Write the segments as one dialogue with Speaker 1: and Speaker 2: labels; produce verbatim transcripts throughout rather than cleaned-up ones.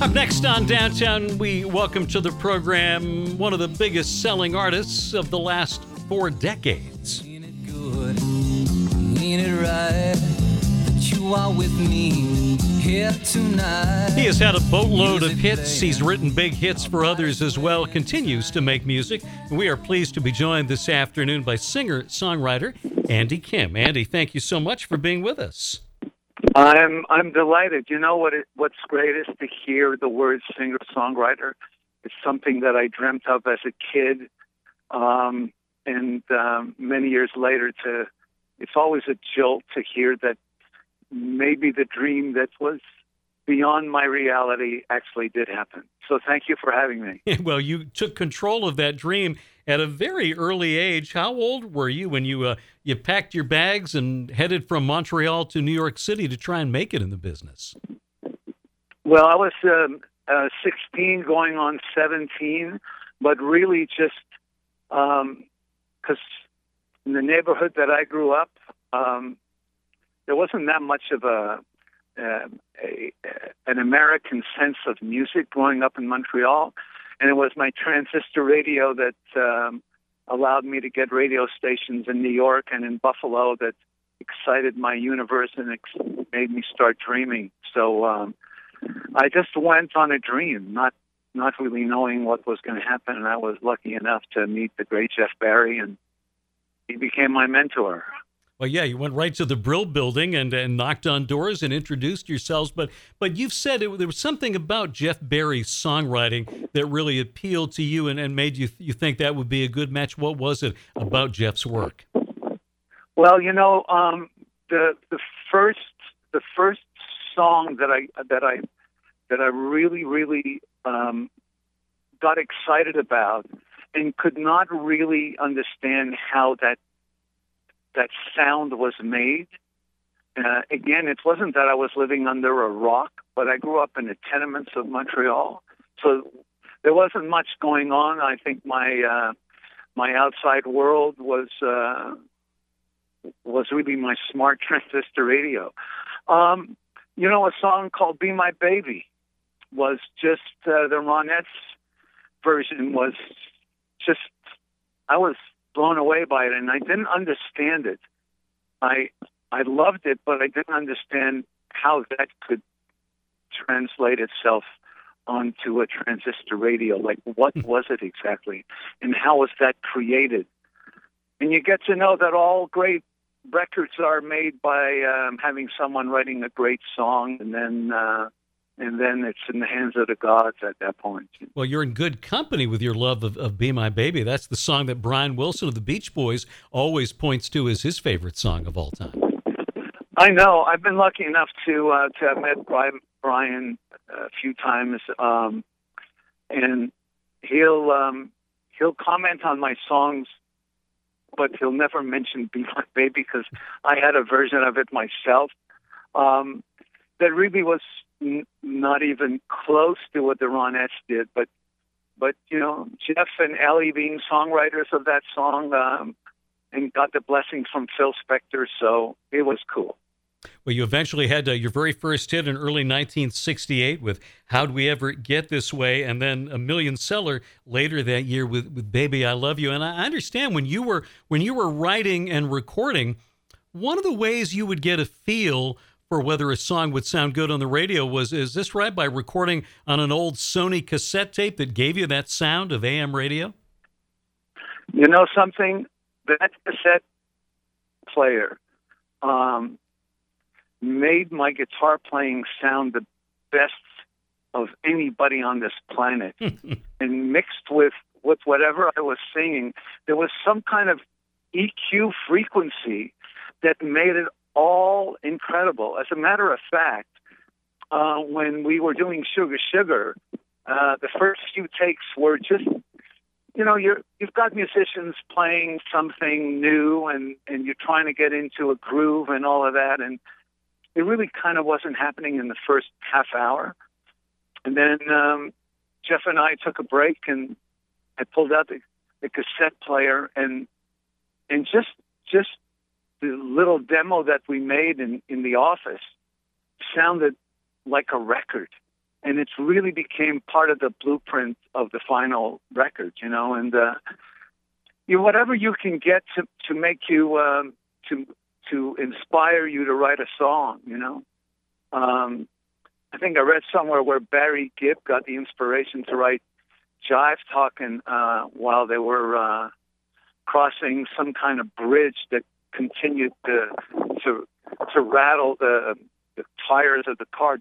Speaker 1: Up next on Downtown, we welcome to the program one of the biggest selling artists of the last four decades.
Speaker 2: Ain't it good? Ain't it right that you are with me here tonight?
Speaker 1: He has had a boatload of hits. He's written big hits for others as well, continues to make music. And we are pleased to be joined this afternoon by singer-songwriter Andy Kim. Andy, thank you so much for being with us.
Speaker 3: I'm I'm delighted. You know what? It, what's great is to hear the word singer-songwriter. It's something that I dreamt of as a kid, um, and um, many years later, to it's always a jolt to hear that maybe the dream that was beyond my reality actually did happen. So thank you for having me.
Speaker 1: Well, you took control of that dream at a very early age. How old were you when you uh, you packed your bags and headed from Montreal to New York City to try and make it in the business?
Speaker 3: Well, I was um, uh, sixteen going on seventeen, but really just because um, in the neighborhood that I grew up, um, there wasn't that much of a, uh, a an American sense of music growing up in Montreal. And it was my transistor radio that um, allowed me to get radio stations in New York and in Buffalo that excited my universe and ex- made me start dreaming. So um, I just went on a dream, not not really knowing what was going to happen. And I was lucky enough to meet the great Jeff Barry, and he became my mentor.
Speaker 1: Well, yeah, you went right to the Brill Building and, and knocked on doors and introduced yourselves. But but you've said it, there was something about Jeff Barry's songwriting that really appealed to you and, and made you you think that would be a good match. What was it about Jeff's work?
Speaker 3: Well, you know, um, the the first the first song that I that I that I really really um, got excited about and could not really understand how that. that sound was made. Uh, again, it wasn't that I was living under a rock, but I grew up in the tenements of Montreal, so there wasn't much going on. I think my uh, my outside world was uh, was really my smart transistor radio. Um, you know, a song called "Be My Baby" was just uh, the Ronettes version was just I was. blown away by it, and I didn't understand it. I I loved it, but I didn't understand how that could translate itself onto a transistor radio. Like, what was it exactly, and how was that created? And you get to know that all great records are made by um, having someone writing a great song, and then uh, and then it's in the hands of the gods at that point.
Speaker 1: Well, you're in good company with your love of, of Be My Baby. That's the song that Brian Wilson of the Beach Boys always points to as his favorite song of all time.
Speaker 3: I know. I've been lucky enough to uh, to have met Brian, Brian a few times, um, and he'll um, he'll comment on my songs, but he'll never mention Be My Baby because I had a version of it myself um, that really was N- not even close to what the Ronettes did, but but you know, Jeff and Ellie being songwriters of that song, um, and got the blessings from Phil Spector, so it was cool.
Speaker 1: Well, you eventually had uh, your very first hit in early nineteen sixty-eight with "How'd We Ever Get This Way," and then a million seller later that year with, with "Baby I Love You." And I understand when you were when you were writing and recording, one of the ways you would get a feel for whether a song would sound good on the radio was, is this right, by recording on an old Sony cassette tape that gave you that sound of A M radio?
Speaker 3: You know something? That cassette player um, made my guitar playing sound the best of anybody on this planet. And mixed with, with whatever I was singing, there was some kind of E Q frequency that made it all incredible. As a matter of fact, uh, when we were doing Sugar Sugar, uh, the first few takes were just, you know, you're, you've got musicians playing something new and, and you're trying to get into a groove and all of that. And it really kind of wasn't happening in the first half hour. And then um, Jeff and I took a break, and I pulled out the, the cassette player, and and just just the little demo that we made in, in the office sounded like a record. and it's really became part of the blueprint of the final record, you know. And uh, you whatever you can get to to make you um, to to inspire you to write a song, you know. Um, I think I read somewhere where Barry Gibb got the inspiration to write Jive Talkin' uh, while they were uh, crossing some kind of bridge that continued to to, to rattle the, the tires of the car,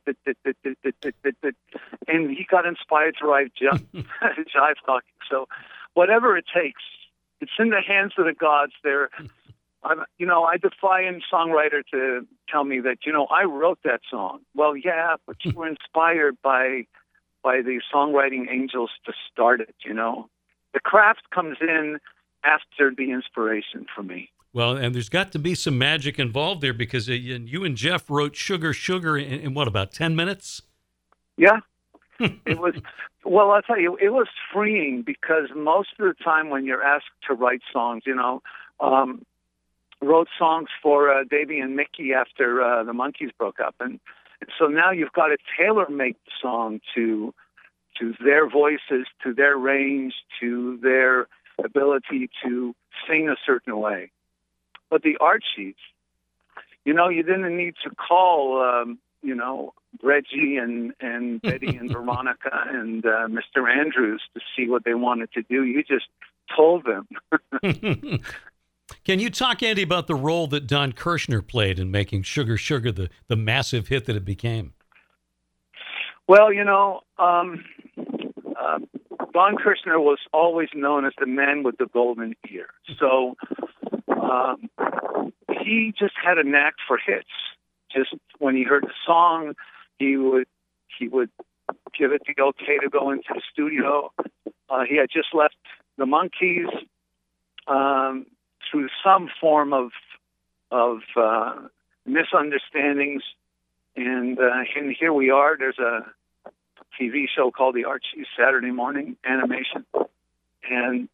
Speaker 3: and he got inspired to write Jive, Jive Talking. So, whatever it takes, it's in the hands of the gods. There, I'm, you know, I defy any songwriter to tell me that, you know, I wrote that song. Well, yeah, but you were inspired by by the songwriting angels to start it. You know, the craft comes in after the inspiration for me.
Speaker 1: Well, and there's got to be some magic involved there, because you and Jeff wrote Sugar, Sugar in, in what, about ten minutes?
Speaker 3: Yeah. It was, well, I'll tell you, it was freeing, because most of the time when you're asked to write songs, you know, um, wrote songs for uh, Davy and Mickey after uh, the Monkees broke up. And, and so now you've got to tailor-make the song to to their voices, to their range, to their ability to sing a certain way. But the Archies, you know, you didn't need to call, um, you know, Reggie and, and Betty and Veronica and uh, Mister Andrews to see what they wanted to do. You just told them.
Speaker 1: Can you talk, Andy, about the role that Don Kirshner played in making Sugar, Sugar the, the massive hit that it became?
Speaker 3: Well, you know, um, uh, Don Kirshner was always known as the man with the golden ear. So um, he just had a knack for hits. Just when he heard the song, he would he would give it the okay to go into the studio. Uh, he had just left the Monkees um, through some form of of uh, misunderstandings, and, uh, and here we are. There's a T V show called The Archies, Saturday morning animation, and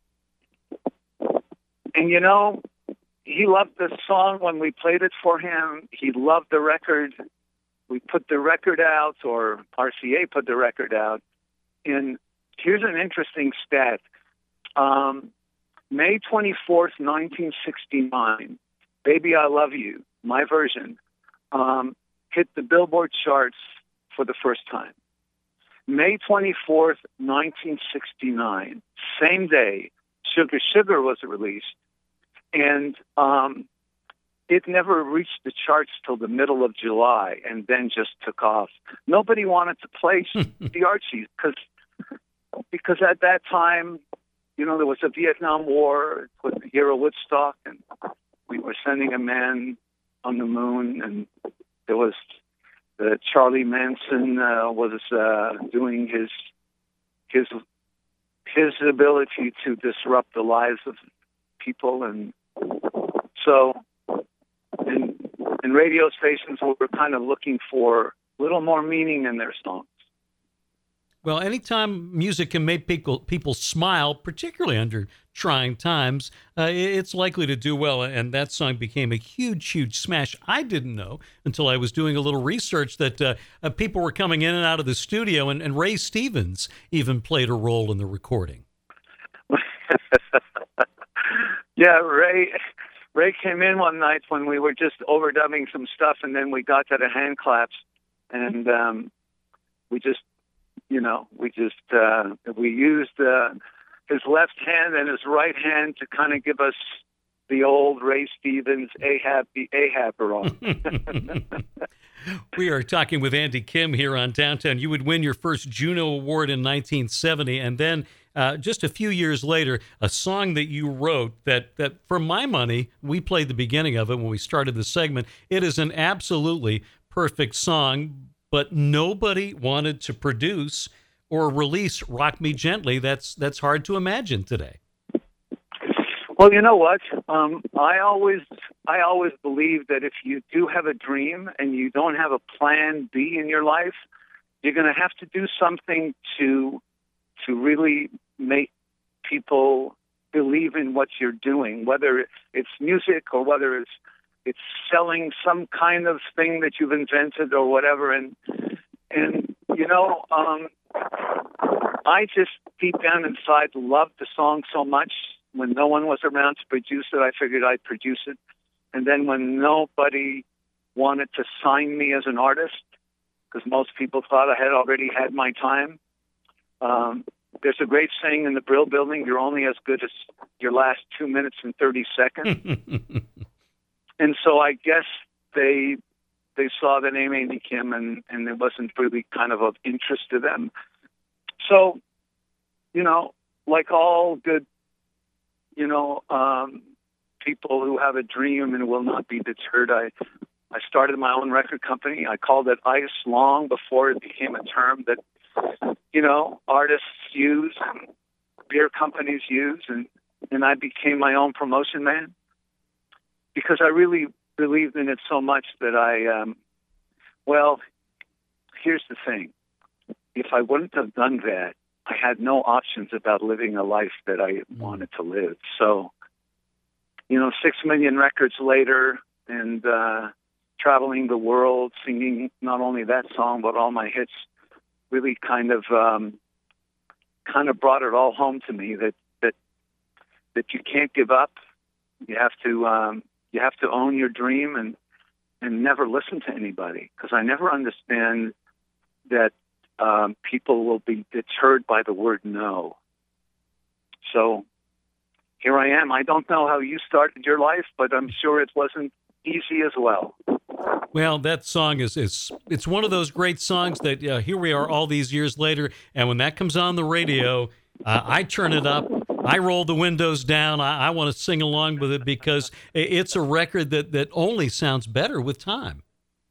Speaker 3: and you know, he loved the song when we played it for him. He loved the record. We put the record out, or R C A put the record out. And here's an interesting stat. Um, May twenty-fourth, nineteen sixty-nine, Baby I Love You, my version, um, hit the Billboard charts for the first time. May twenty-fourth, nineteen sixty-nine, same day, Sugar Sugar was released. And um, it never reached the charts till the middle of July, and then just took off. Nobody wanted to play the Archies because because at that time, you know, there was a Vietnam War with the Hero Woodstock, and we were sending a man on the moon, and there was the Charlie Manson uh, was uh, doing his his his ability to disrupt the lives of people, and so and and radio stations were kind of looking for a little more meaning in their songs.
Speaker 1: Well, anytime music can make people people smile, particularly under trying times, uh, it's likely to do well. And that song became a huge, huge smash. I didn't know until I was doing a little research that uh, uh, people were coming in and out of the studio, and, and Ray Stevens even played a role in the recording.
Speaker 3: Yeah, Ray. Ray came in one night when we were just overdubbing some stuff, and then we got to the hand claps, and um, we just. You know, we just uh, we used uh, his left hand and his right hand to kind of give us the old Ray Stevens Ahab the Ahab role.
Speaker 1: We are talking with Andy Kim here on Downtown. You would win your first Juno Award in nineteen seventy, and then uh, just a few years later, a song that you wrote that, that, for my money, we played the beginning of it when we started the segment. It is an absolutely perfect song, but nobody wanted to produce or release Rock Me Gently. That's that's hard to imagine today.
Speaker 3: Well, you know what? Um, I always I always believe that if you do have a dream and you don't have a plan B in your life, you're going to have to do something to to really make people believe in what you're doing, whether it's music or whether it's it's selling some kind of thing that you've invented or whatever. And and you know, um, I just deep down inside loved the song so much. When no one was around to produce it, I figured I'd produce it. And then when nobody wanted to sign me as an artist, because most people thought I had already had my time, um, there's a great saying in the Brill Building, you're only as good as your last two minutes and thirty seconds. And so I guess they they saw the name Andy Kim, and, and it wasn't really kind of of interest to them. So, you know, like all good, you know, um, people who have a dream and will not be deterred, I I started my own record company. I called it ICE long before it became a term that, you know, artists use and beer companies use, and, and I became my own promotion man because I really believed in it so much that I, um, well, here's the thing. If I wouldn't have done that, I had no options about living a life that I wanted to live. So, you know, six million records later and uh, traveling the world, singing not only that song, but all my hits, really kind of um, kind of brought it all home to me that that that you can't give up. You have to um, you have to own your dream and and never listen to anybody, because I never understand that um, people will be deterred by the word no. So here I am. I don't know how you started your life, but I'm sure it wasn't easy as well.
Speaker 1: Well, that song is, is it's one of those great songs that uh, here we are all these years later, and when that comes on the radio, uh, I turn it up, I roll the windows down, I, I want to sing along with it because it's a record that, that only sounds better with time.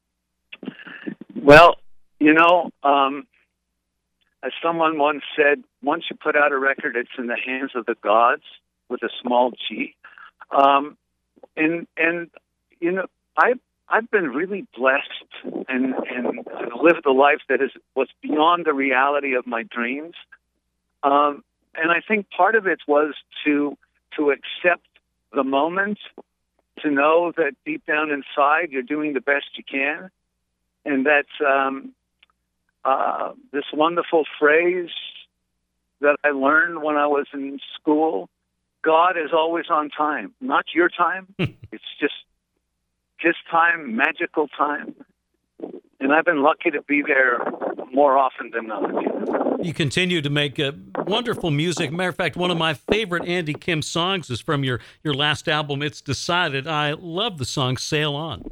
Speaker 3: Well, you know, um, as someone once said, once you put out a record, it's in the hands of the gods with a small g. Um, and, and, you know, I I've been really blessed and, and lived a life that is was beyond the reality of my dreams. Um, and I think part of it was to to accept the moment, to know that deep down inside you're doing the best you can, and that's um, uh, this wonderful phrase that I learned when I was in school: God is always on time, not your time. It's just His time, magical time. And I've been lucky to be there more often than not.
Speaker 1: You continue to make uh, wonderful music. Matter of fact, one of my favorite Andy Kim songs is from your, your last album, It's Decided. I love the song Sail On.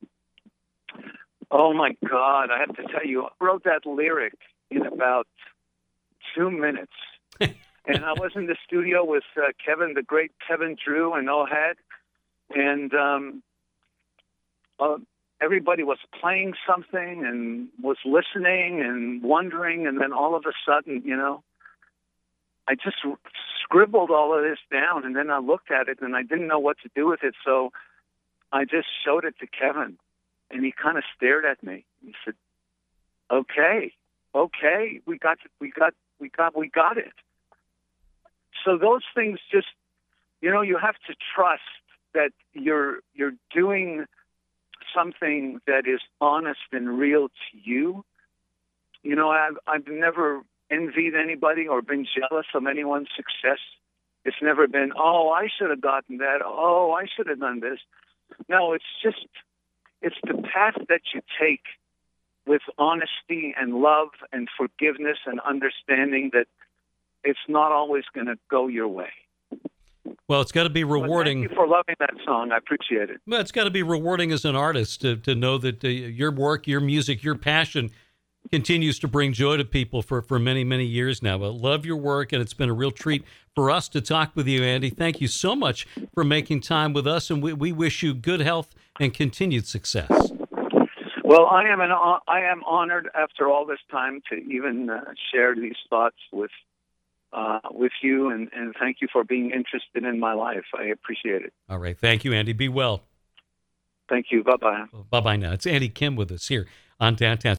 Speaker 3: Oh, my God. I have to tell you, I wrote that lyric in about two minutes. And I was in the studio with uh, Kevin, the great Kevin Drew, and Ohad. And um, uh, everybody was playing something and was listening and wondering. And then all of a sudden, you know, I just scribbled all of this down. And then I looked at it and I didn't know what to do with it. So I just showed it to Kevin. And he kind of stared at me. He said, okay, okay, we got, we got, we got, we got it. So those things just, you know, you have to trust that you're you're doing something that is honest and real to you. You know, I've I've never envied anybody or been jealous of anyone's success. It's never been, oh, I should have gotten that. Oh, I should have done this. No, it's just, it's the path that you take with honesty and love and forgiveness and understanding that it's not always going to go your way.
Speaker 1: Well, it's got to be rewarding.
Speaker 3: Well, thank you for loving that song. I appreciate it.
Speaker 1: Well, it's got to be rewarding as an artist to, to know that uh, your work, your music, your passion continues to bring joy to people for, for many, many years now. I love your work, and it's been a real treat for us to talk with you, Andy. Thank you so much for making time with us, and we, we wish you good health and continued success.
Speaker 3: Well, I am an I am honored after all this time to even uh, share these thoughts with uh, with you, and, and thank you for being interested in my life. I appreciate it.
Speaker 1: All right. Thank you, Andy. Be well.
Speaker 3: Thank you. Bye-bye.
Speaker 1: Bye-bye now. It's Andy Kim with us here on Downtown